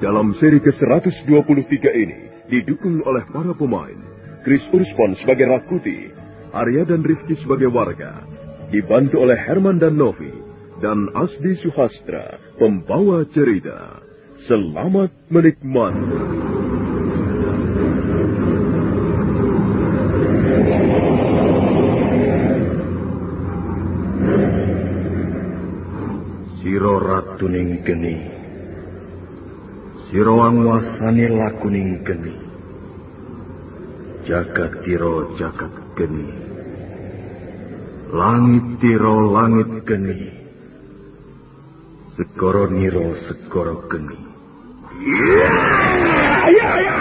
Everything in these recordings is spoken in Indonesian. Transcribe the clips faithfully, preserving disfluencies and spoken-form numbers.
Dalam seri ke seratus dua puluh tiga ini didukung oleh para pemain Chris Urspon sebagai Rakuti, Arya dan Rifki sebagai warga, dibantu oleh Herman dan Novi, dan Asdi Suhastra, pembawa cerita. Selamat menikmati. Siro ratuning geni, siro angwasani lakuning geni, jagat tiro jagat geni, langit tiro langit geni, segoro niro segoro geni. Ya, ya, ya.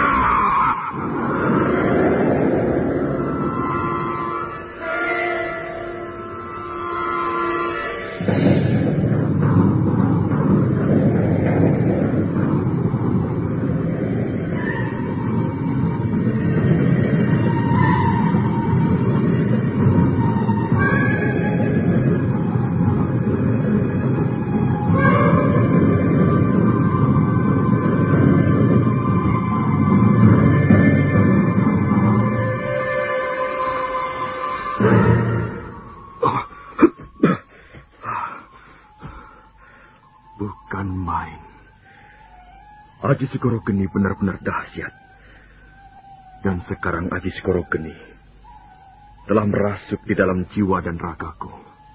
Aji Segoro Geni benar-benar dahsyat. Dan sekarang Aji Segoro Geni telah merasuk di dalam jiwa dan ragaku.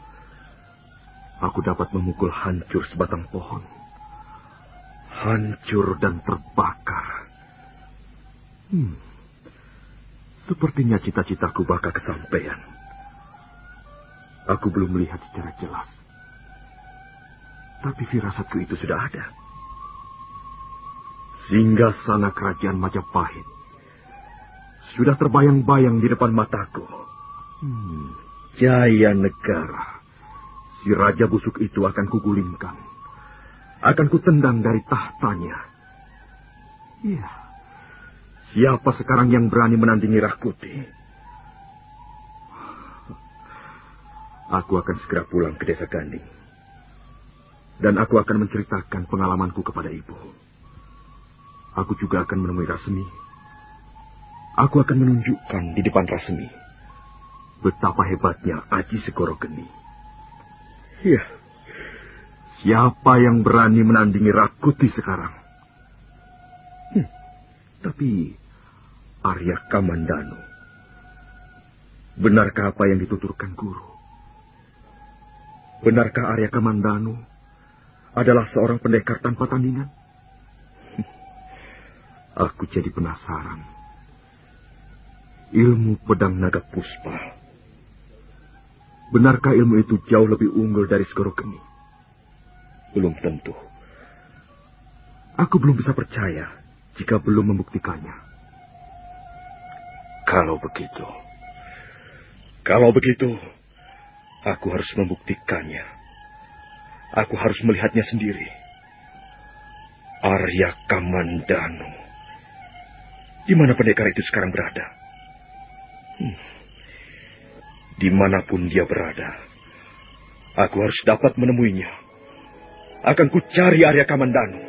Aku dapat memukul hancur sebatang pohon. Hancur dan terbakar. Hmm. Sepertinya cita-citaku bakal kesampaian. Aku belum melihat secara jelas. Tapi firasatku itu sudah ada. Singgasana kerajaan Majapahit sudah terbayang-bayang di depan mataku. Hmm, Jaya negara. Si raja busuk itu akan kugulingkan. Akan kutendang dari tahtanya. Iya. Siapa sekarang yang berani menandingi Rakuti? Aku akan segera pulang ke desa Ganding. Dan aku akan menceritakan pengalamanku kepada ibu. Aku juga akan menemui Rasmi. Aku akan menunjukkan di depan Rasmi betapa hebatnya Aji Segoro Geni. Ya, siapa yang berani menandingi Rakuti sekarang? Hmm, tapi Arya Kamandanu, benarkah apa yang dituturkan guru? Benarkah Arya Kamandanu adalah seorang pendekar tanpa tandingan? Aku jadi penasaran. Ilmu pedang naga puspa. Benarkah ilmu itu jauh lebih unggul dari Segoro Geni? Belum tentu. Aku belum bisa percaya jika belum membuktikannya. Kalau begitu, kalau begitu, aku harus membuktikannya. Aku harus melihatnya sendiri. Arya Kamandanu. Di mana pendekar itu sekarang berada? Hmm. Dimanapun dia berada, aku harus dapat menemuinya. Akan ku cari Arya Kamandanu.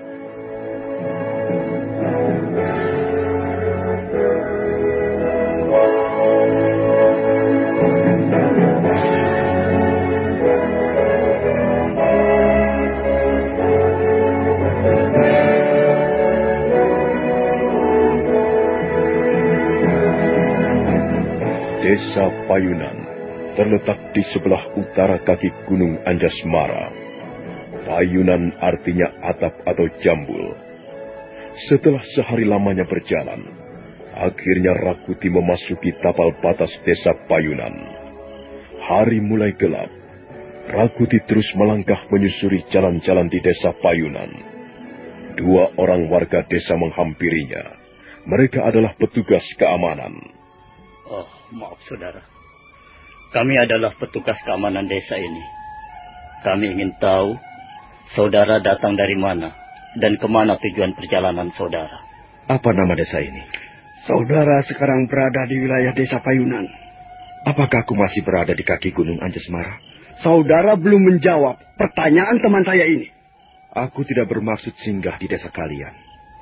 Desa Payunan terletak di sebelah utara kaki Gunung Anjasmara. Payunan artinya atap atau jambul. Setelah sehari lamanya berjalan, akhirnya Rakuti memasuki tapal batas desa Payunan. Hari mulai gelap. Rakuti terus melangkah menyusuri jalan-jalan di desa Payunan. Dua orang warga desa menghampirinya. Mereka adalah petugas keamanan. Oh, maaf saudara. Kami adalah petugas keamanan desa ini. Kami ingin tahu saudara datang dari mana dan kemana tujuan perjalanan saudara. Apa nama desa ini? Saudara sekarang berada di wilayah desa Payunan. Apakah aku masih berada di kaki Gunung Anjasmara? Saudara belum menjawab pertanyaan teman saya ini. Aku tidak bermaksud singgah di desa kalian.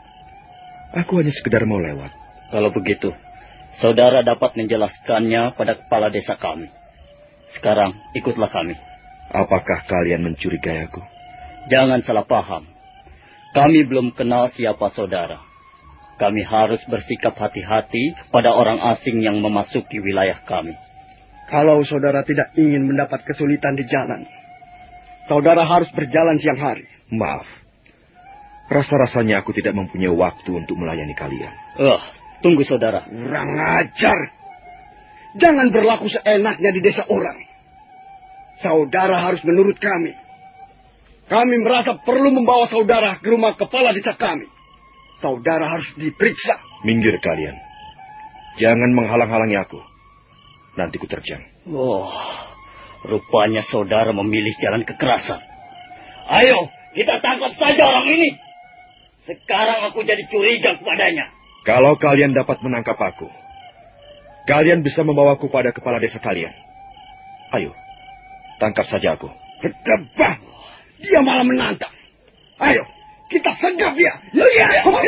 Aku hanya sekedar mau lewat. Kalau begitu, saudara dapat menjelaskannya pada kepala desa kami. Sekarang, ikutlah kami. Apakah kalian mencurigai aku? Jangan salah paham. Kami belum kenal siapa saudara. Kami harus bersikap hati-hati pada orang asing yang memasuki wilayah kami. Kalau saudara tidak ingin mendapat kesulitan di jalan, saudara harus berjalan siang hari. Maaf. Rasa-rasanya aku tidak mempunyai waktu untuk melayani kalian. Oh, tunggu saudara. Kurang ajar. Jangan berlaku seenaknya di desa orang. Saudara harus menurut kami. Kami merasa perlu membawa saudara ke rumah kepala desa kami. Saudara harus diperiksa. Minggir kalian. Jangan menghalang-halangi aku. Nanti ku terjang. Oh, rupanya saudara memilih jalan kekerasan. Ayo, kita tangkap saja orang ini. Sekarang aku jadi curiga kepadanya. Kalau kalian dapat menangkap aku, kalian bisa membawaku pada kepala desa kalian. Ayo, tangkap saja aku. Berdebah. Dia malah menantang. Ayo, kita sergap dia. Ya.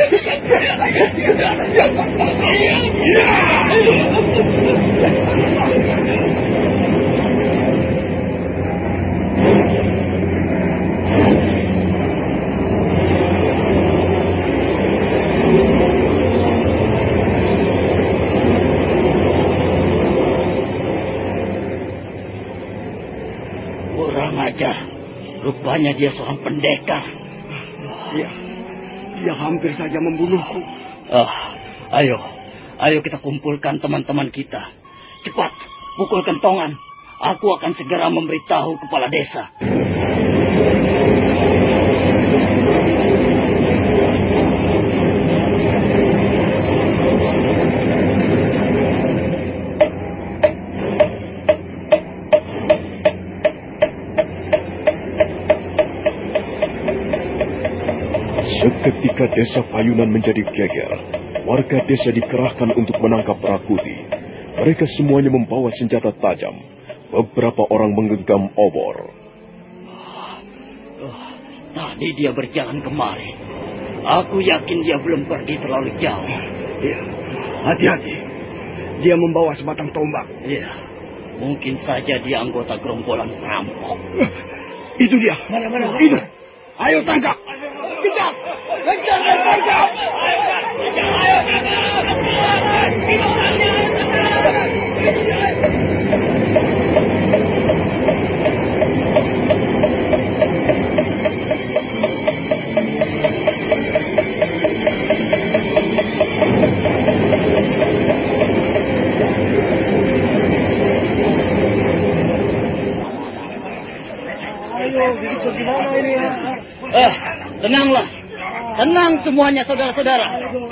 Kurang ajar. Rupanya dia seorang pendekar. Dia, dia hampir saja membunuhku. Ah, ayo, ayo kita kumpulkan teman-teman kita. Cepat, pukul kentongan. Aku akan segera memberitahu kepala desa. Seketika desa Payunan menjadi geger. Warga desa dikerahkan untuk menangkap Prakuti. Mereka semuanya membawa senjata tajam. Beberapa orang menggenggam obor. Oh, tadi dia berjalan kemari. Aku yakin dia belum pergi terlalu jauh. Iya, hati-hati. Dia membawa sebatang tombak. Iya, mungkin saja dia anggota gerombolan perampok. Itu dia. Mana, mana, itu. Ayo tangkap. Kejar. Kejar, tangkap. Eh, tenanglah. Tenang semuanya saudara-saudara.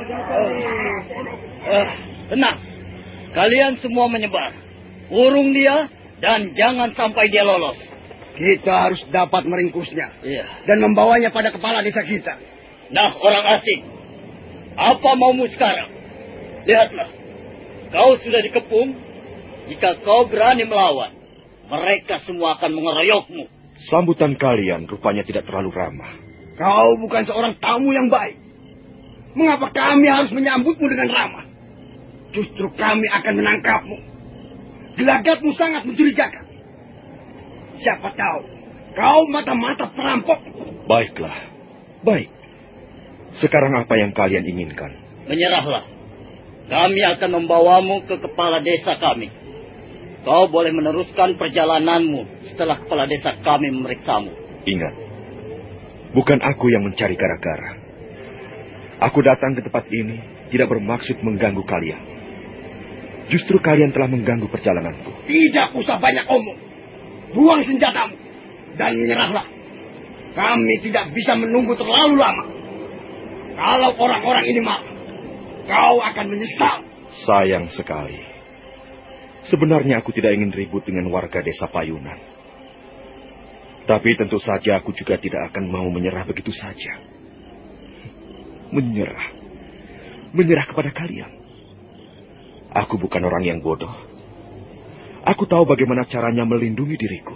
Eh, tenang. Kalian semua menyebar. Urung dia dan jangan sampai dia lolos. Kita harus dapat meringkusnya. Iya. Dan membawanya pada kepala desa kita. Nah, orang asing. Apa maumu sekarang? Lihatlah. Kau sudah dikepung. Jika kau berani melawan, mereka semua akan mengeroyokmu. Sambutan kalian rupanya tidak terlalu ramah. Kau bukan seorang tamu yang baik. Mengapa kami harus menyambutmu dengan ramah? Justru kami akan menangkapmu. Gelagatmu sangat mencurigakan. Siapa tahu, kau mata-mata perampok. Baiklah, baik. Sekarang apa yang kalian inginkan? Menyerahlah. Kami akan membawamu ke kepala desa kami. Kau boleh meneruskan perjalananmu setelah kepala desa kami memeriksamu. Ingat, bukan aku yang mencari gara-gara. Aku datang ke tempat ini tidak bermaksud mengganggu kalian. Justru kalian telah mengganggu perjalananku. Tidak usah banyak omong. Buang senjatamu dan menyerahlah. Kami tidak bisa menunggu terlalu lama. Kalau orang-orang ini marah, kau akan menyesal. Sayang sekali. Sebenarnya aku tidak ingin ribut dengan warga desa Payunan. Tapi tentu saja aku juga tidak akan mau menyerah begitu saja. Menyerah. Menyerah kepada kalian. Aku bukan orang yang bodoh. Aku tahu bagaimana caranya melindungi diriku.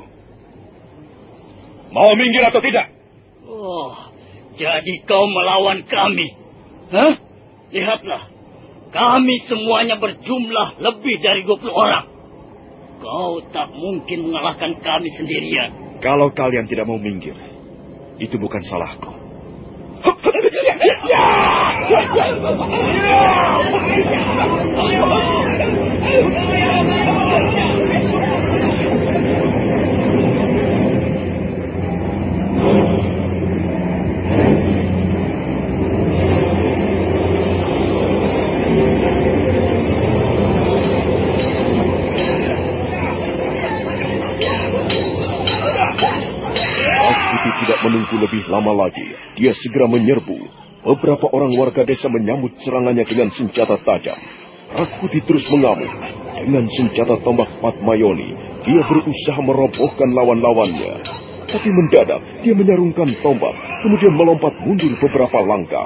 Mau minggir atau tidak? Oh, jadi kau melawan kami? Hah? lihatlah. Kami semuanya berjumlah lebih dari dua puluh orang. Kau tak mungkin mengalahkan kami sendirian. Kalau kalian tidak mau minggir, itu bukan salahku. Tidak menunggu lebih lama lagi, dia segera menyerbu. Beberapa orang warga desa menyambut serangannya dengan senjata tajam. Rakuti terus mengamuk. Dengan senjata tombak Patmayoni, dia berusaha merobohkan lawan-lawannya. Tapi mendadak, dia menyarungkan tombak, kemudian melompat mundur beberapa langkah.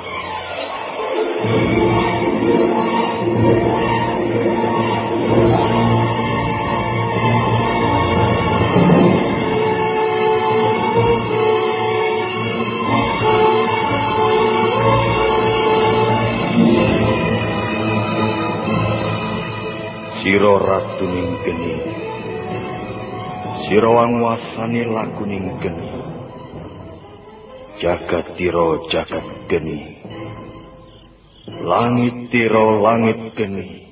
Siro ratuning geni, siro wangwasani lakuning geni, jagat tiro jagat geni, langit tiro langit geni,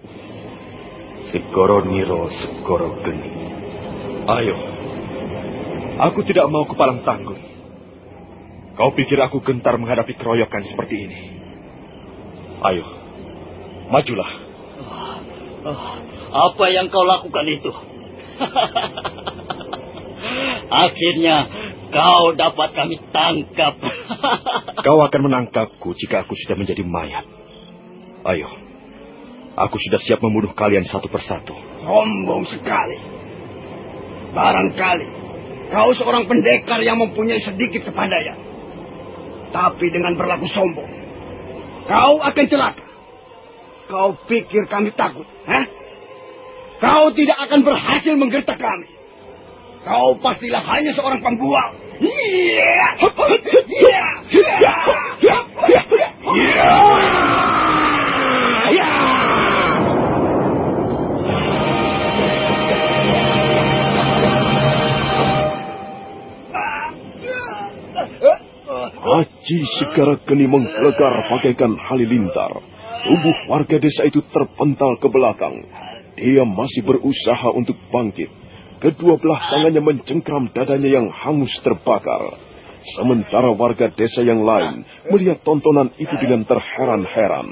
segoro niro segoro geni. Ayo, aku tidak mau kepalang tanggung. Kau pikir aku gentar menghadapi keroyokan seperti ini? Ayo, majulah. Oh, apa yang kau lakukan itu? Akhirnya kau dapat kami tangkap. Kau akan menangkapku jika aku sudah menjadi mayat. Ayo, aku sudah siap membunuh kalian satu persatu. Sombong sekali. Barangkali kau seorang pendekar yang mempunyai sedikit kepandaian. Tapi dengan berlaku sombong, kau akan celaka. Kau pikir kami takut? Hah? Kau tidak akan berhasil menggertak kami. Kau pastilah hanya seorang pembual. Aji Segara Geni menggelegar bagaikan halilintar. Tubuh warga desa itu terpental ke belakang. Dia masih berusaha untuk bangkit. Kedua belah tangannya mencengkram dadanya yang hangus terbakar. Sementara warga desa yang lain melihat tontonan itu dengan terheran-heran.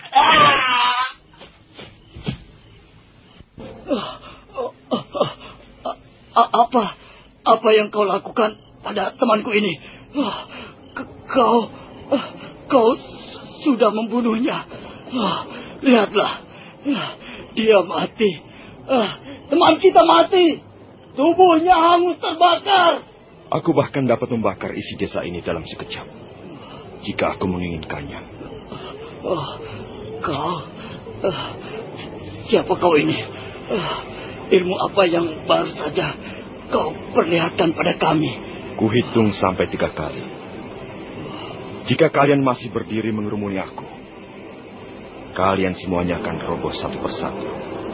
Apa? Apa yang kau lakukan pada temanku ini? Kau... Kau sudah membunuhnya. Ah, lihatlah, ah, dia mati. Ah, teman kita mati. Tubuhnya hangus terbakar. Aku bahkan dapat membakar isi desa ini dalam sekejap, jika aku menginginkannya. Oh, kau, ah, siapa kau ini? Ah, ilmu apa yang baru saja kau perlihatkan pada kami? Kuhitung sampai tiga kali. Jika kalian masih berdiri mengerumuni aku, kalian semuanya akan roboh satu persatu.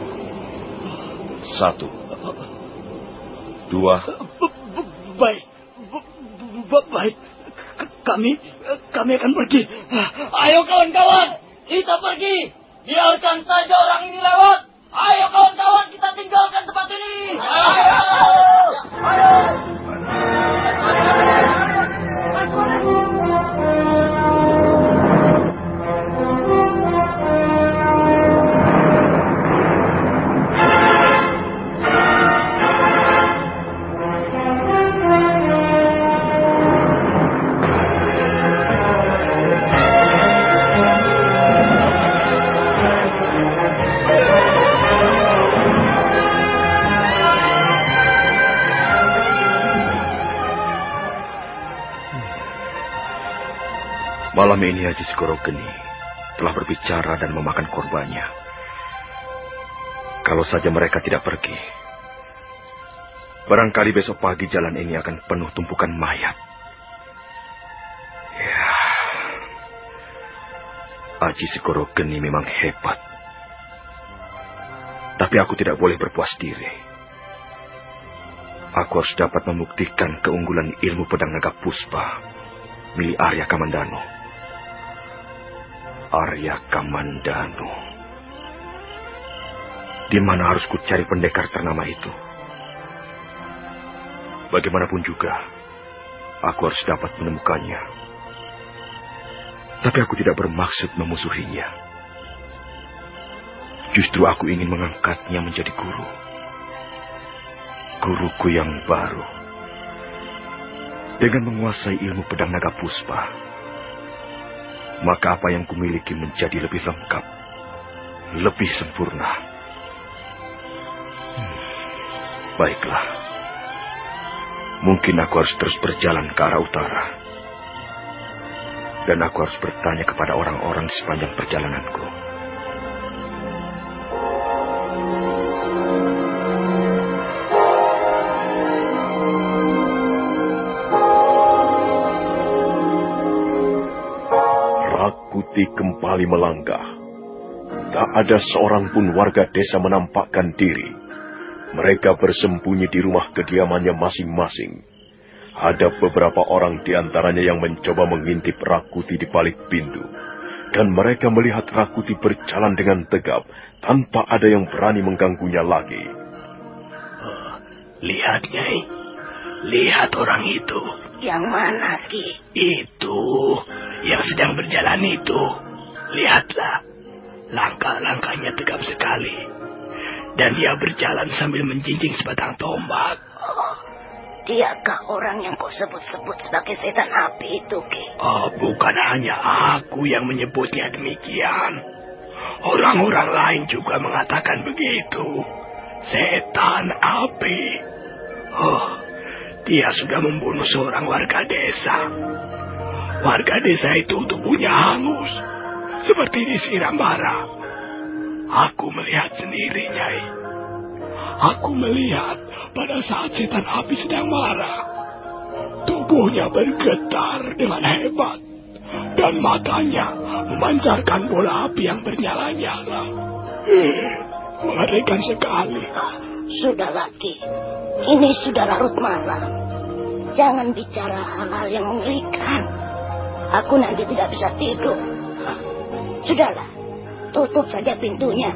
Satu. Dua. Baik. Baik. Kami kami akan pergi. Ayo kawan-kawan, kita pergi. Biarkan saja orang ini lewat. Ayo kawan-kawan, kita tinggalkan tempat ini. Ayo. Ayo. Malam ini Haji Segoro Geni telah berbicara dan memakan korbannya. Kalau saja mereka tidak pergi, barangkali besok pagi jalan ini akan penuh tumpukan mayat. Ya, Aji Segoro Geni memang hebat. Tapi aku tidak boleh berpuas diri. Aku harus dapat membuktikan keunggulan ilmu pedang naga puspa milik Arya Kamandanu. Arya Kamandanu. Di mana harus ku cari pendekar ternama itu? Bagaimanapun juga, aku harus dapat menemukannya. Tapi aku tidak bermaksud memusuhinya. Justru aku ingin mengangkatnya menjadi guru. Guruku yang baru. Dengan menguasai ilmu pedang naga puspa, maka apa yang kumiliki menjadi lebih lengkap, lebih sempurna. Hmm, baiklah. Mungkin aku harus terus berjalan ke arah utara. Dan aku harus bertanya kepada orang-orang sepanjang perjalananku. Rakuti kembali melangkah. Tak ada seorang pun warga desa menampakkan diri. Mereka bersembunyi di rumah kediamannya masing-masing. Ada beberapa orang di antaranya yang mencoba mengintip Rakuti di balik pintu. Dan mereka melihat Rakuti berjalan dengan tegap, tanpa ada yang berani mengganggunya lagi. Oh, lihat, Nyai. Lihat orang itu. Yang mana, Ki? Itu, yang sedang berjalan itu. Lihatlah, langkah-langkahnya tegap sekali. Dan dia berjalan sambil menjinjing sebatang tombak. Oh, diakah orang yang kau sebut-sebut sebagai setan api itu, Ki? Oh, bukan hanya aku yang menyebutnya demikian. Orang-orang lain juga mengatakan begitu. Setan api. Oh, dia sudah membunuh seorang warga desa. Warga desa itu tubuhnya hangus, seperti disiram bara. Aku melihat sendiri, Nyai. Aku melihat pada saat setan api sedang marah. Tubuhnya bergetar dengan hebat. Dan matanya memancarkan bola api yang bernyala-nyala. Eh, mengerikan sekali. Sudah lagi. Ini sudah larut malam. Jangan bicara hal-hal yang mengerikan. Aku nanti tidak bisa tidur. Sudahlah. Tutup saja pintunya.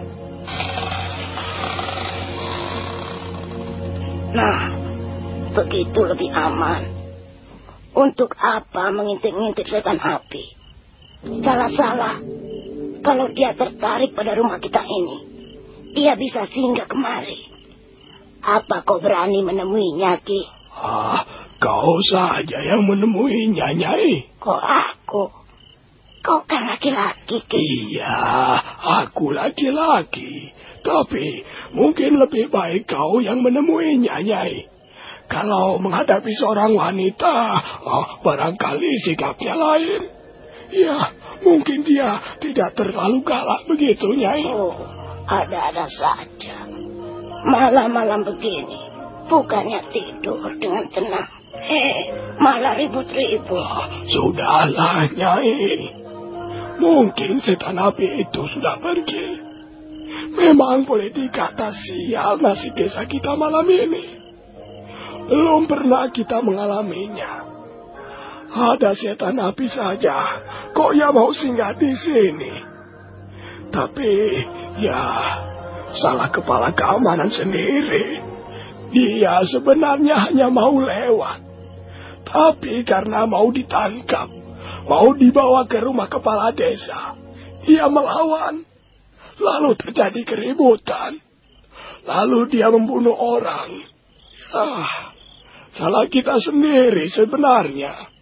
Nah, begitu lebih aman. Untuk apa mengintip-ngintip setan api? Salah-salah. Kalau dia tertarik pada rumah kita ini, dia bisa singgah kemari. Apa kau berani menemuinya, Ki? Ah, kau saja yang menemuinya, Nyai. Kok aku? Kau kan laki-laki, Ki. Iya, aku laki-laki. Tapi mungkin lebih baik kau yang menemuinya, Nyai. Kalau menghadapi seorang wanita, oh, barangkali sikapnya lain. Ya, mungkin dia tidak terlalu galak begitu, Nyai. Oh, ada-ada saja. Malam-malam begini, bukannya tidur dengan tenang. Eh, malah ribut-ribut. Oh, sudahlah, Nyai. Mungkin setan api itu sudah pergi. Memang boleh dikata sial nasib desa kita malam ini. Belum pernah kita mengalaminya. Ada setan api saja, kok ya mau singgah di sini. Tapi, ya, salah kepala keamanan sendiri. Dia sebenarnya hanya mau lewat. Tapi karena mau ditangkap, mau dibawa ke rumah kepala desa, ia melawan. Lalu terjadi keributan. Lalu dia membunuh orang. Ah, salah kita sendiri sebenarnya.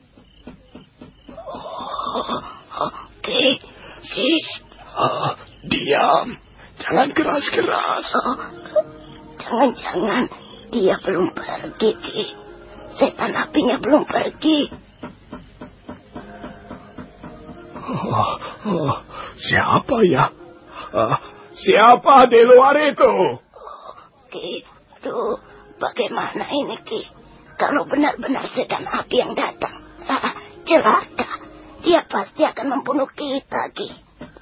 Oke, sis. Oh, diam. Jangan keras-keras. Oh, jangan-jangan dia belum pergi, Ki. Setan apinya belum pergi. Oh, oh, siapa ya? Uh, siapa di luar itu? Oh, Ki, aduh, bagaimana ini, Ki? Kalau benar-benar setan api yang datang, ah, celaka. Dia pasti akan membunuh kita, Ki.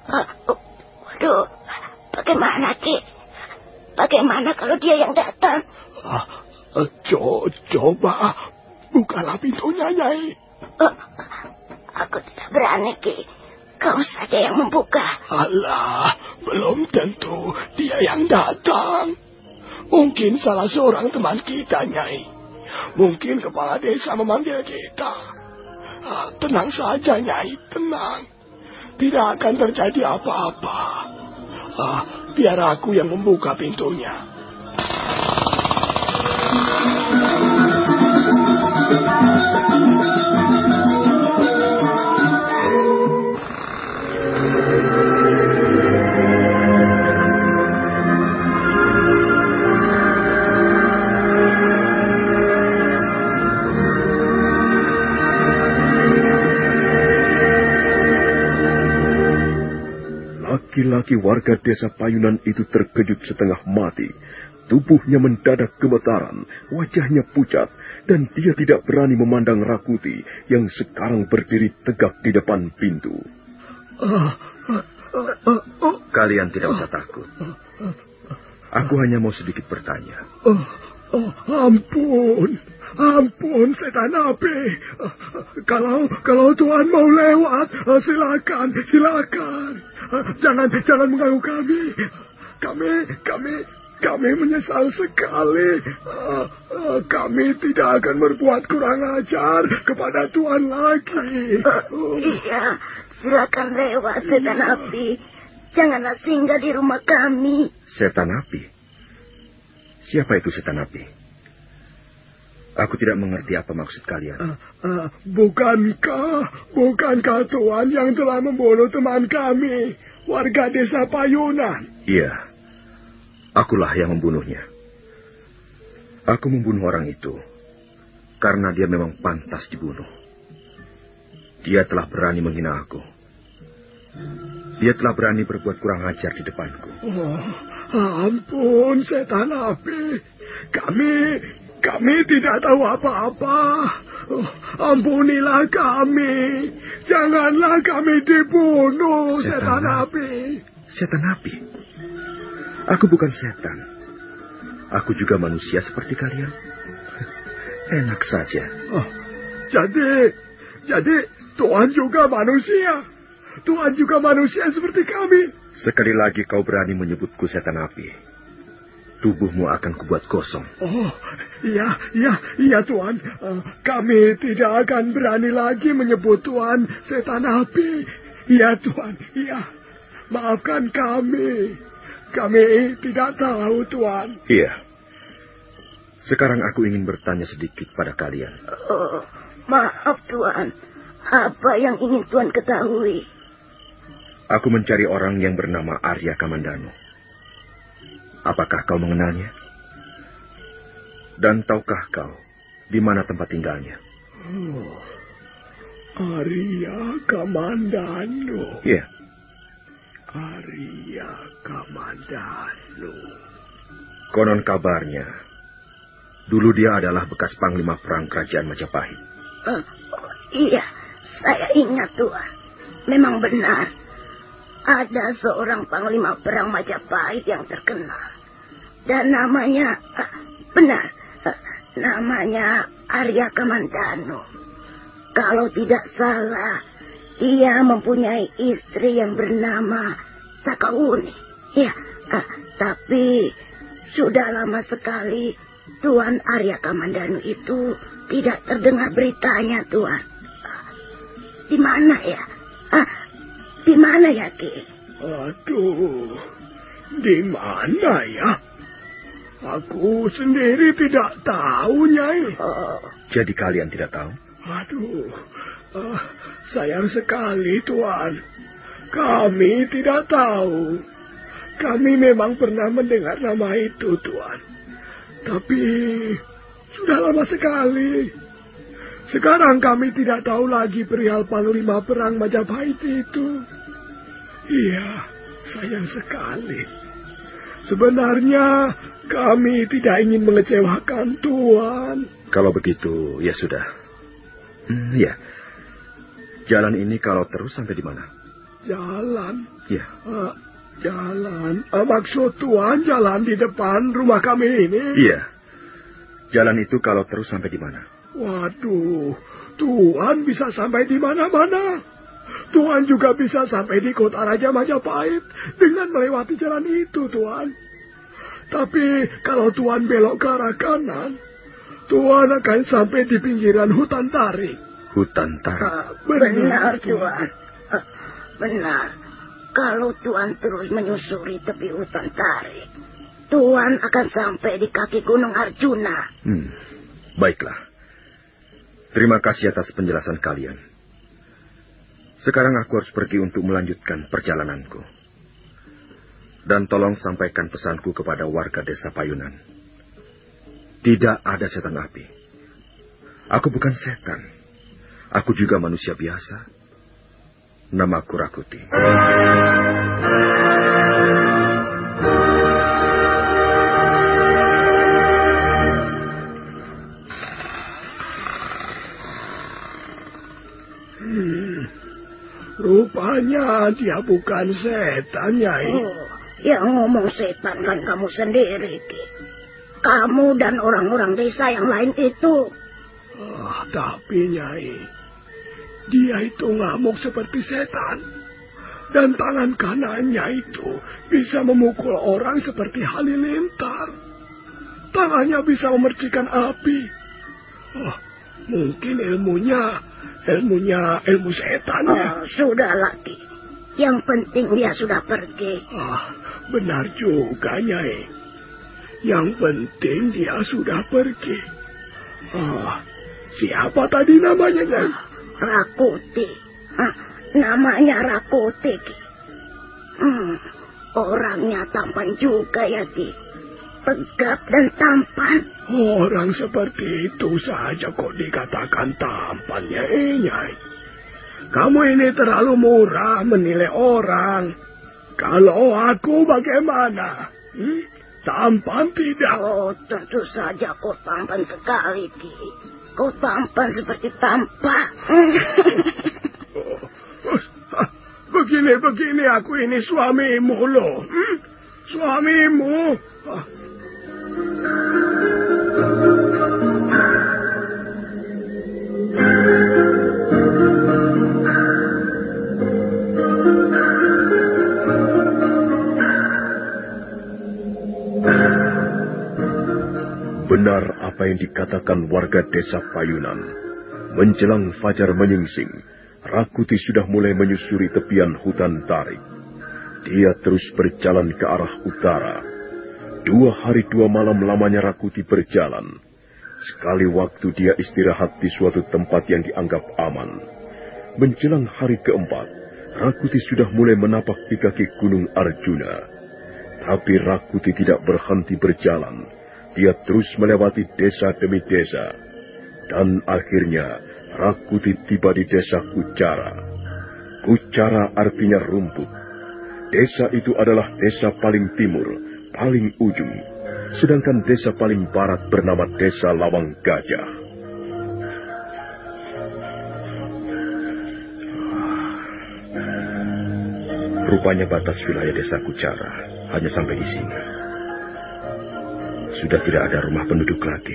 Uh, uh, waduh, bagaimana, Ki? Bagaimana kalau dia yang datang? Uh, uh, co coba bukalah pintunya, Nyai. Uh, aku tidak berani, Ki. Kau saja yang membuka. Alah, belum tentu dia yang datang. Mungkin salah seorang teman kita, Nyai. Mungkin kepala desa memanggil kita. Ah, tenang saja, Nyai, tenang. Tidak akan terjadi apa-apa. Ah, biar aku yang membuka pintunya. Laki-laki warga desa Payunan itu terkejut setengah mati. Tubuhnya mendadak gemetaran, wajahnya pucat, dan dia tidak berani memandang Rakuti yang sekarang berdiri tegak di depan pintu. Kalian tidak usah takut. Aku hanya mau sedikit bertanya. Oh, oh, ampun, ampun setan api. Kalau kalau Tuhan mau lewat, silakan, silakan. Jangan jangan mengganggu kami. Kami kami kami menyesal sekali. Kami tidak akan berbuat kurang ajar kepada Tuhan lagi. Uh, iya, silakan lewat setan api. Janganlah singgah di rumah kami. Setan api? Siapa itu setan api? Aku tidak mengerti apa maksud kalian. Uh, uh, bukankah, bukankah Tuhan yang telah membunuh teman kami, warga desa Payunan? Iya, akulah yang membunuhnya. Aku membunuh orang itu karena dia memang pantas dibunuh. Dia telah berani menghina aku. Dia telah berani berbuat kurang ajar di depanku. Oh, ampun, setan api. Kami, kami tidak tahu apa-apa. Oh, ampunilah kami. Janganlah kami dibunuh, setan, setan api. Setan api? Aku bukan setan. Aku juga manusia seperti kalian. Enak saja. Oh, jadi, jadi Tuhan juga manusia. Tuhan juga manusia seperti kami. Sekali lagi kau berani menyebutku setan api, tubuhmu akan kubuat kosong. Oh, iya, iya, iya Tuhan. Uh, kami tidak akan berani lagi menyebut Tuhan setan api. Iya Tuhan, iya. Maafkan kami. Kami tidak tahu Tuhan. Iya. Sekarang aku ingin bertanya sedikit pada kalian. Oh, maaf Tuhan. Apa yang ingin Tuhan ketahui? Aku mencari orang yang bernama Arya Kamandanu. Apakah kau mengenalnya? Dan tahukah kau di mana tempat tinggalnya? Oh, Arya Kamandanu. Iya. Arya Kamandanu. Konon kabarnya, dulu dia adalah bekas panglima perang kerajaan Majapahit. Uh, oh, iya, saya ingat Tuhan. Memang benar. Ada seorang panglima perang Majapahit yang terkenal. Dan namanya, uh, benar, uh, namanya Arya Kamandanu. Kalau tidak salah, ia mempunyai istri yang bernama Sakawuni. Ya, uh, tapi sudah lama sekali Tuan Arya Kamandanu itu tidak terdengar beritanya, Tuan. Uh, di mana ya? Uh, di mana ya, Ki? Aduh, di mana ya? Aku sendiri tidak tahu, Nyai. Oh. Jadi kalian tidak tahu? Aduh, uh, sayang sekali, Tuan. Kami tidak tahu. Kami memang pernah mendengar nama itu, Tuan. Tapi sudah lama sekali. Sekarang kami tidak tahu lagi perihal panglima perang Majapahit itu. Iya, sayang sekali. Sebenarnya kami tidak ingin mengecewakan Tuan. Kalau begitu, ya sudah. Hmm, ya. Jalan ini kalau terus sampai di mana? Jalan? Ya. Uh, jalan? Uh, maksud Tuan jalan di depan rumah kami ini? Iya. Jalan itu kalau terus sampai di mana? Waduh, Tuan bisa sampai di mana-mana. Tuan juga bisa sampai di kota Raja Majapahit dengan melewati jalan itu, Tuan. Tapi kalau Tuan belok ke arah kanan, Tuan akan sampai di pinggiran hutan tarik. Hutan tarik? Uh, benar, benar, Tuan. Uh, benar. Kalau Tuan terus menyusuri tepi hutan tarik, Tuan akan sampai di kaki Gunung Arjuna. Hmm, baiklah. Terima kasih atas penjelasan kalian. Sekarang aku harus pergi untuk melanjutkan perjalananku. Dan tolong sampaikan pesanku kepada warga desa Payunan. Tidak ada setan api. Aku bukan setan. Aku juga manusia biasa. Namaku Rakuti. Rupanya dia bukan setan, Nyai. Oh, yang ngomong setan kan kamu sendiri, Ki. Kamu dan orang-orang desa yang lain itu. Ah, tapi Nyai, dia itu ngamuk seperti setan. Dan tangan kanannya itu bisa memukul orang seperti halilintar. Tangannya bisa memercikan api. Oh, mungkin ilmunya... Ilmunya ilmu setan ya. Oh, sudah lagi. Yang penting dia sudah pergi. Ah, benar juga, Nyai. Yang penting dia sudah pergi. Ah, siapa tadi namanya, Nyai? Rakuti. Ah, namanya Rakuti, Ki. Hmm, orangnya tampan juga ya, Ki. Tegap dan tampan. Orang seperti itu saja kok dikatakan tampan, Nyai, Nyai. Kamu ini terlalu murah menilai orang. Kalau aku bagaimana? Hmm? Tampan tidak? Oh, tentu saja kau tampan sekali, Ki. Kau tampan seperti tampak. oh, oh, begini-begini aku ini suamimu loh. Hmm? Suamimu. Ah. Benar apa yang dikatakan warga desa Payunan. Menjelang fajar menyingsing, Rakuti sudah mulai menyusuri tepian hutan tarik. Dia terus berjalan ke arah utara. Dua hari dua malam lamanya Rakuti berjalan. Sekali waktu dia istirahat di suatu tempat yang dianggap aman. Menjelang hari keempat, Rakuti sudah mulai menapak di kaki Gunung Arjuna. Tapi Rakuti tidak berhenti berjalan. Dia terus melewati desa demi desa. Dan akhirnya Rakuti tiba di desa Kucara. Kucara artinya rumput. Desa itu adalah desa paling timur, paling ujung. Sedangkan desa paling barat bernama Desa Lawang Gajah. Rupanya batas wilayah desa Kucara hanya sampai di sini. Sudah tidak ada rumah penduduk lagi.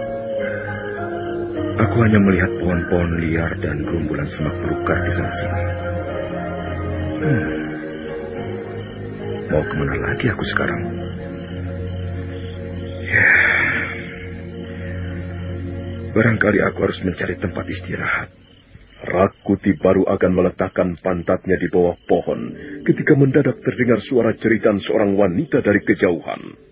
Aku hanya melihat pohon-pohon liar dan gerumbulan semak belukar di sana sini. Hmm. Mau kemana lagi aku sekarang? Ya. Barangkali aku harus mencari tempat istirahat. Rakuti baru akan meletakkan pantatnya di bawah pohon ketika mendadak terdengar suara jeritan seorang wanita dari kejauhan.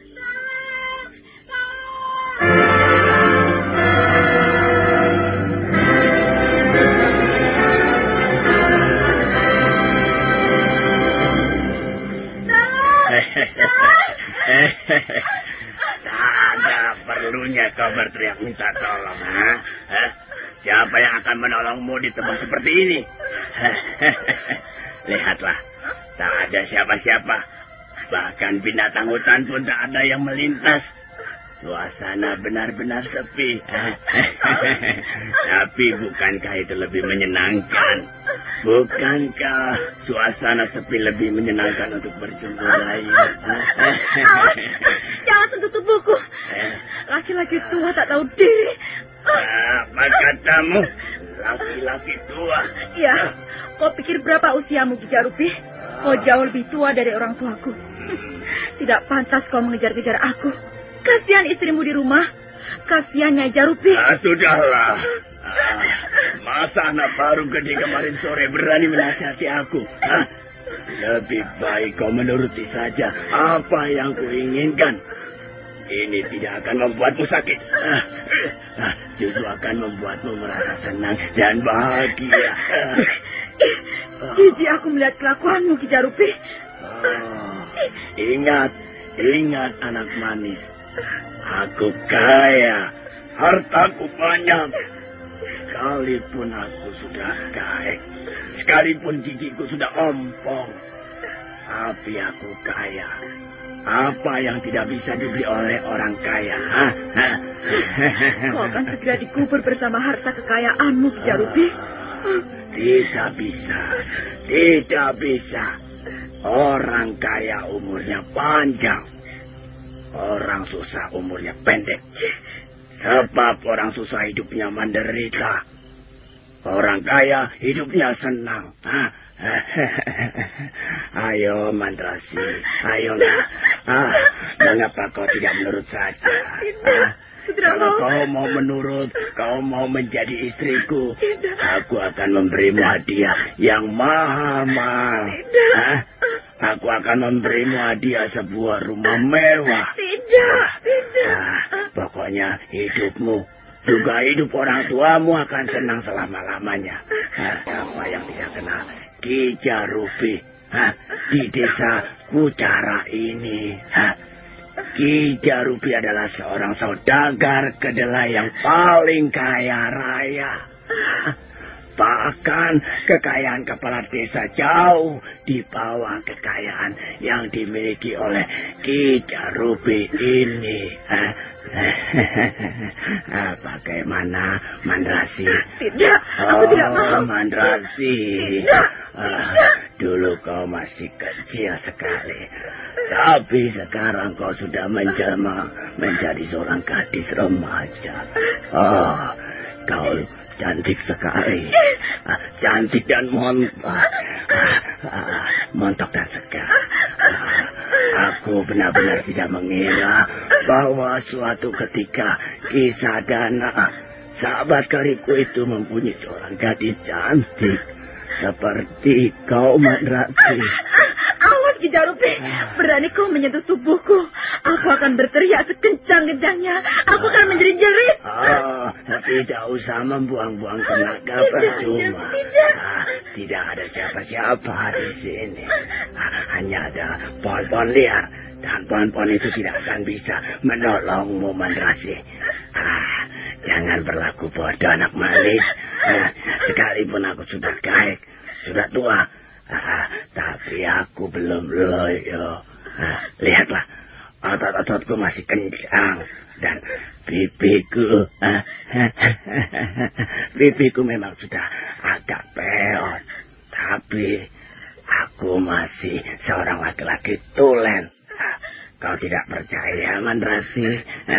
Tak ada perlunya kau berteriak minta tolong, ha? Hah? Siapa yang akan menolongmu di tempat seperti ini? Lihatlah, tak ada siapa-siapa. Bahkan binatang hutan pun tak ada yang melintas. Suasana benar-benar sepi. Tapi bukankah itu lebih menyenangkan? Bukankah suasana sepi lebih menyenangkan untuk berjumpa lagi? Awas, jangan sentuh tubuhku. Laki-laki tua tak tahu diri. Apa katamu? Laki-laki tua? Iya, kau pikir berapa usiamu, Kijarupi? Kau jauh lebih tua dari orang tuaku. Tidak pantas kau mengejar-kejar aku. Kasihan istrimu di rumah. Kasihan Nyai Jarupi. Ah, sudahlah. Ah, masa anak baru gede kemarin sore berani menasihati aku? Ah, lebih baik kau menuruti saja apa yang kuinginkan. Ini tidak akan membuatmu sakit. Ah, ah, justru akan membuatmu merasa senang dan bahagia. Ah. Jijik aku melihat kelakuanmu, Kijarupi. Oh, ingat, ingat anak manis. Aku kaya, hartaku banyak. Sekalipun aku sudah kaya, sekalipun gigiku sudah ompong, tapi aku kaya. Apa yang tidak bisa dibeli oleh orang kaya? Hah? Hah? Kau akan segera dikubur bersama harta kekayaanmu, Kijarupi. Tidak bisa, tidak bisa. Orang kaya umurnya panjang, orang susah umurnya pendek. Sebab orang susah hidupnya menderita, orang kaya hidupnya senang. Hah? Ayo Mandrasi, ayolah. Ah, mengapa kau tidak menurut saja? Ah, kalau kau mau menurut, kau mau menjadi istriku, aku akan memberimu hadiah yang mahal-mahal. Ah, aku akan memberimu hadiah sebuah rumah mewah. Tidak, tidak. Ah, pokoknya hidupmu, juga hidup orang tuamu akan senang selama-lamanya. Ah, apa yang tidak kenal Kijarupi ah, di desa Kucara ini? Ah, Kijarupi adalah seorang saudagar kedelai yang paling kaya raya. Ah, bahkan kekayaan kepala desa jauh di bawah kekayaan yang dimiliki oleh Kijarupi ini. Ah, ah, bagaimana Mandrasi? Tidak, aku oh, tidak mau. Mandrasi. Tidak, ah, tidak. Dulu kau masih kecil sekali, tapi sekarang kau sudah menjelma menjadi seorang gadis remaja. Oh, kau cantik sekali, ah, cantik dan montok, ah, ah, montok dan segar. Ah, aku benar-benar tidak mengira bahwa suatu ketika Kisadana, sahabat karibku itu, mempunyai seorang gadis cantik seperti kau, Mandrasi. Awas, Kijarupi. Berani kau menyentuh tubuhku, aku akan berteriak sekencang-kencangnya. Aku akan menjerit-jerit. Oh, tidak usah membuang-buang tenaga percuma. Tidak. Ah, tidak ada siapa-siapa di sini. Ah, hanya ada pohon-pohon liar. Dan pohon-pohon itu tidak akan bisa menolongmu, Mandrasi. Ah, jangan berlaku bodoh, anak manis. Ah, sekalipun aku sudah kaya, sudah tua, ah, tapi aku belum loyo. Ah, lihatlah, otot-ototku masih kencang dan pipiku, ah, pipiku memang sudah agak peot, tapi aku masih seorang laki-laki tulen. Kau tidak percaya, Mandrasi?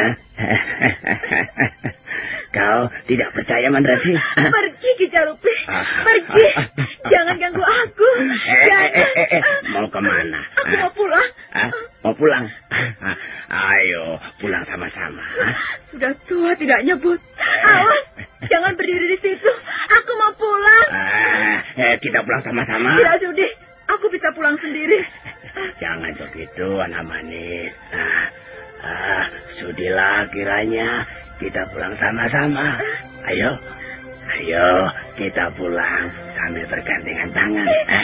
Kau tidak percaya, Mandrasi? Pergi, Kijarupi. Pergi. Jangan ganggu aku. Eh, Jangan. eh, eh, eh. Mau kemana? Aku mau pulang. Hah? Mau pulang? Ayo, pulang sama-sama. Sudah tua tidak nyebut. Awas, jangan berdiri di situ. Aku mau pulang. Ah, eh, kita pulang sama-sama. Tidak sudi. Aku bisa pulang sendiri. Jangan begitu, anak manis. Ah, ah, sudilah kiranya kita pulang sama-sama. Ayo, ayo kita pulang sambil bergandengan tangan.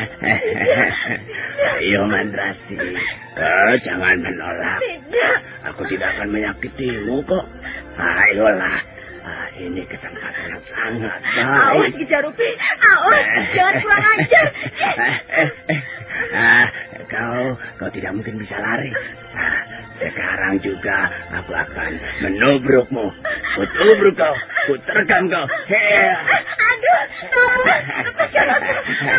Ayo, Mandrasi. Oh, jangan menolak. Tidak. Aku tidak akan menyakitimu kok. Ayolah. Ah, ini kesempatan yang sangat Awas, baik. Kijarupi. Awas, jangan kurang ajar. Ah, kau, kau tidak mungkin bisa lari. Ah, sekarang juga aku akan menubrukmu. Kutubruk kau, kuterkam kau. Hei. Aduh, tolong. Lepaskan aku.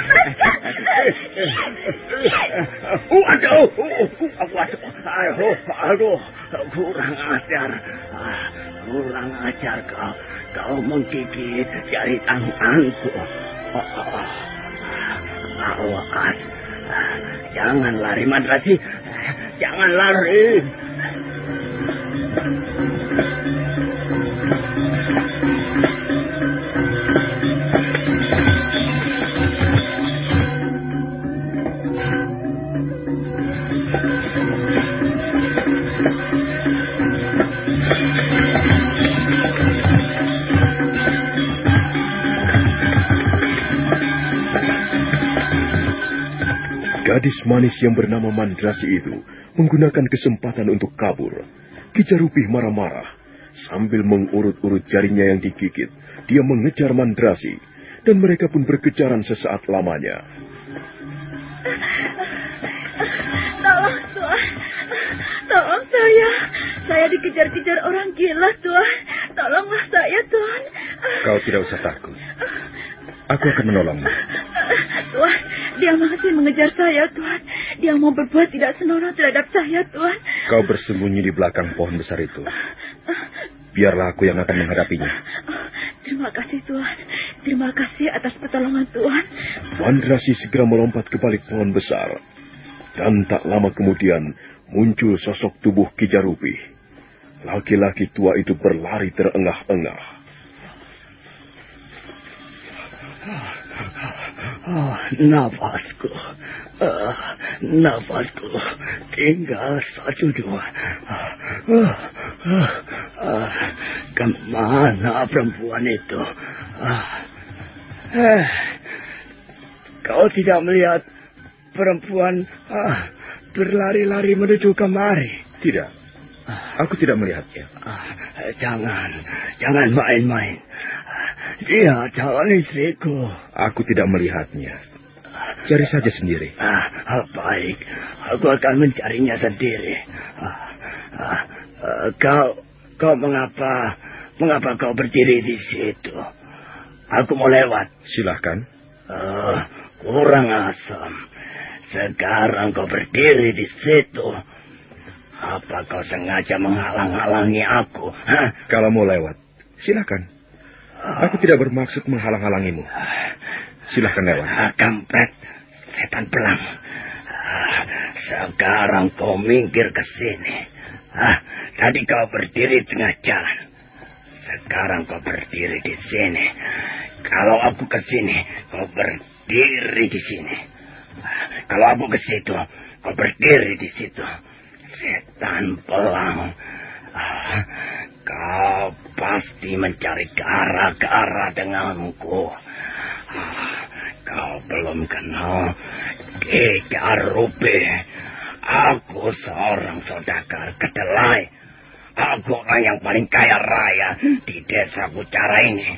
Waduh, waduh, aduh, aduh, kurang ajar, kurang ajar kau, kau menggigit jari tanganku. Awas, jangan lari Mandrasi, jangan lari. Gadis manis yang bernama Mandrasi itu menggunakan kesempatan untuk kabur. Ki Jarupih marah-marah. Sambil mengurut-urut jarinya yang digigit, dia mengejar Mandrasi, dan mereka pun berkejaran sesaat lamanya. Tolong, Tuan. Tolong saya. Saya dikejar-kejar orang gila, Tuan. Tolonglah saya, Tuan. Kau tidak usah takut. Aku akan menolongmu. Tuan, dia masih mengejar saya, Tuan. Dia mau berbuat tidak senonoh terhadap saya, Tuan. Kau bersembunyi di belakang pohon besar itu. Biarlah aku yang akan menghadapinya. Terima kasih, Tuan. Terima kasih atas pertolongan Tuan. Mandrasi segera melompat ke balik pohon besar. Dan tak lama kemudian muncul sosok tubuh Ki Jarupih. Laki-laki tua itu berlari terengah-engah. Oh, nafasku, uh, nafasku tinggal satu dua. Uh, uh, uh, kemana perempuan itu? Uh, eh, kau tidak melihat perempuan uh, berlari-lari menuju kemari? Tidak, aku tidak melihatnya. Uh, jangan, jangan main-main. Dia calon istriku. Aku tidak melihatnya. Cari saja sendiri. Ah, baik, aku akan mencarinya sendiri. Ah, ah, ah, kau, kau mengapa, mengapa kau berdiri di situ? Aku mau lewat. Silahkan. Uh, kurang asam. Sekarang kau berdiri di situ. Apa kau sengaja menghalang-halangi aku? Hah? Kalau mau lewat, silahkan. Aku tidak bermaksud menghalang-halangimu. Silahkan lewat. Ah, kampret, setan belang. Ah, sekarang kau minggir ke sini. Ah, tadi kau berdiri tengah jalan. Sekarang kau berdiri di sini. Kalau aku ke sini, kau berdiri di sini. Ah, kalau aku ke situ, kau berdiri di situ. Setan belang. Ah, kau pasti mencari gara-gara denganku. Ah, kau belum kenal Ki Jarupih. Aku seorang saudagar kedelai. Aku orang yang paling kaya raya di desa Kucara ini.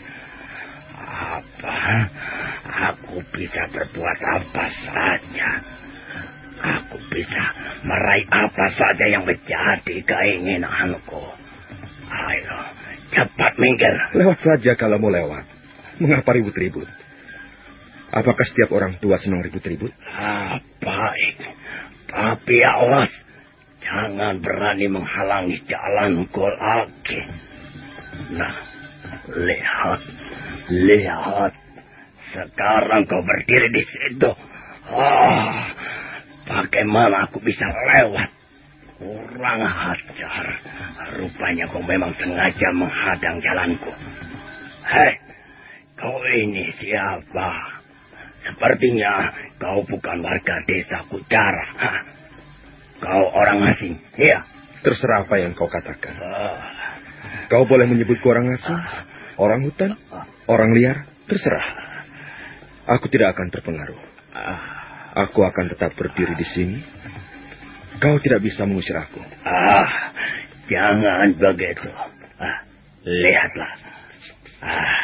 Apa? Aku bisa berbuat apa saja. Aku bisa meraih apa saja yang menjadi keinginanku. Ayo, cepat minggir. Lewat saja kalau mau lewat. Mengapa ribut-ribut? Apakah setiap orang tua senang ribut-ribut? Ah, baik. Tapi awas, jangan berani menghalangi jalanku lagi. Nah, lihat, lihat. Sekarang kau berdiri di situ. Oh, bagaimana aku bisa lewat? Kurang ajar. Rupanya kau memang sengaja menghadang jalanku. Hei, kau ini siapa? Sepertinya kau bukan warga desa Kucara. Hah? Kau orang asing, iya? Terserah apa yang kau katakan. Uh, kau boleh menyebutku orang asing, uh, orang hutan, uh, orang liar, terserah. Aku tidak akan terpengaruh. Uh, aku akan tetap berdiri di sini. Kau tidak bisa mengusir aku. Ah, jangan begitu. Ah, lihatlah. Ah,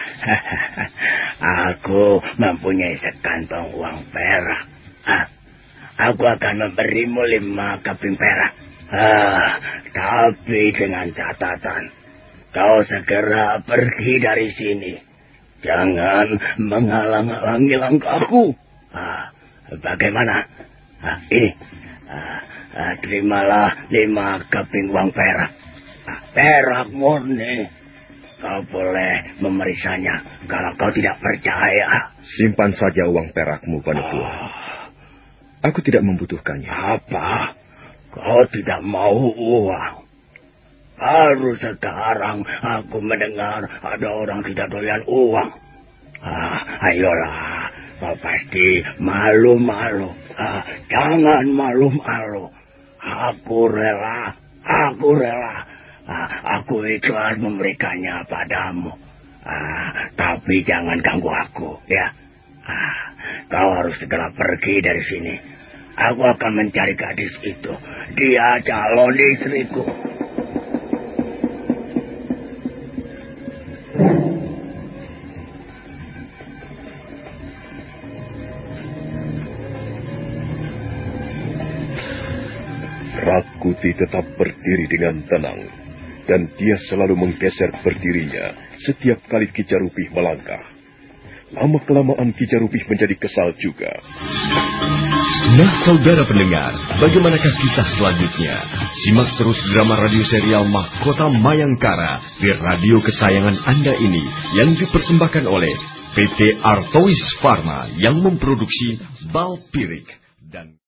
aku mempunyai sekantong uang perak. Ah, aku akan memberimu lima keping perak. Ah, tapi dengan catatan, kau segera pergi dari sini. Jangan menghalang-halangi langkahku. Ah, bagaimana? Ah, ini, ah, ah, terimalah lima keping uang perak. Ah, perak murni. Kau boleh memeriksanya kalau kau tidak percaya. Simpan saja uang perakmu, Panetua. Aku tidak membutuhkannya. Apa? Kau tidak mau uang? Baru sekarang aku mendengar ada orang tidak doyan uang. Ah, ayolah, kau pasti malu-malu. Ah, jangan malu-malu. Aku rela, aku rela. Ah, aku ikhlas memberikannya padamu. Ah, tapi jangan ganggu aku, ya. Ah, kau harus segera pergi dari sini. Aku akan mencari gadis itu. Dia calon istriku. Rakuti tetap berdiri dengan tenang, dan dia selalu menggeser berdirinya setiap kali Ki Jarupih melangkah. Lama-kelamaan Ki Jarupih menjadi kesal juga. Nah, saudara pendengar, bagaimanakah kisah selanjutnya? Simak terus drama radio serial Mahkota Mayangkara di radio kesayangan Anda ini yang dipersembahkan oleh P T Artois Pharma yang memproduksi Balpirik dan